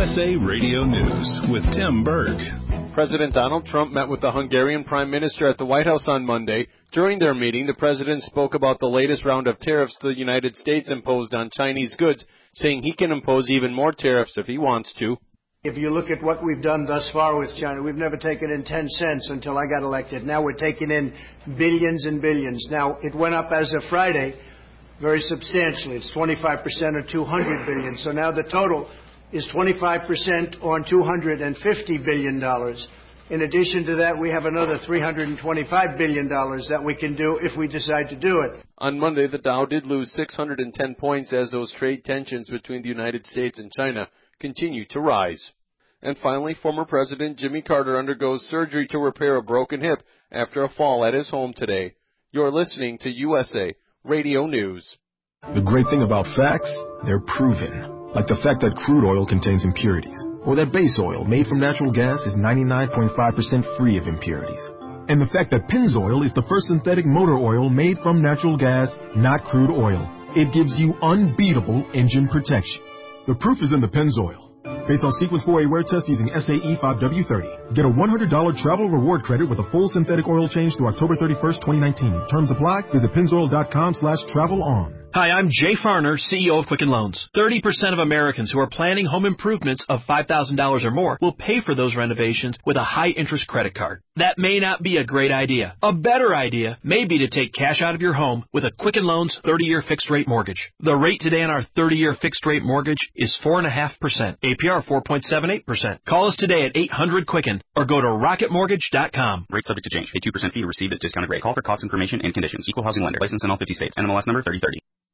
USA Radio News with Tim Berg. President Donald Trump met with the Hungarian Prime Minister at the White House on Monday. During their meeting, the president spoke about the latest round of tariffs the United States imposed on Chinese goods, saying he can impose even more tariffs if he wants to. If you look at what we've done thus far with China, we've never taken in 10 cents until I got elected. Now we're taking in billions and billions. Now, it went up as of Friday very substantially. It's 25% or $200 billion. So now the total is 25% on $250 billion. In addition to that, we have another $325 billion that we can do if we decide to do it. On Monday, the Dow did lose 610 points as those trade tensions between the United States and China continue to rise. And finally, former President Jimmy Carter undergoes surgery to repair a broken hip after a fall at his home today. You're listening to USA Radio News. The great thing about facts, they're proven. Like the fact that crude oil contains impurities, or that base oil made from natural gas is 99.5% free of impurities. And the fact that Pennzoil is the first synthetic motor oil made from natural gas, not crude oil. It gives you unbeatable engine protection. The proof is in the Pennzoil. Based on Sequence 4A wear test using SAE 5W30. Get a $100 travel reward credit with a full synthetic oil change through October 31st, 2019. Terms apply. Visit pennzoil.com/travel-on. Hi, I'm Jay Farner, CEO of Quicken Loans. 30% of Americans who are planning home improvements of $5,000 or more will pay for those renovations with a high-interest credit card. That may not be a great idea. A better idea may be to take cash out of your home with a Quicken Loans 30-year fixed-rate mortgage. The rate today on our 30-year fixed-rate mortgage is 4.5%, APR 4.78%. Call us today at 800-QUICKEN or go to rocketmortgage.com. Rate subject to change. A 2% fee to receive this discounted rate. Call for cost information and conditions. Equal housing lender. License in all 50 states. NMLS number 3030.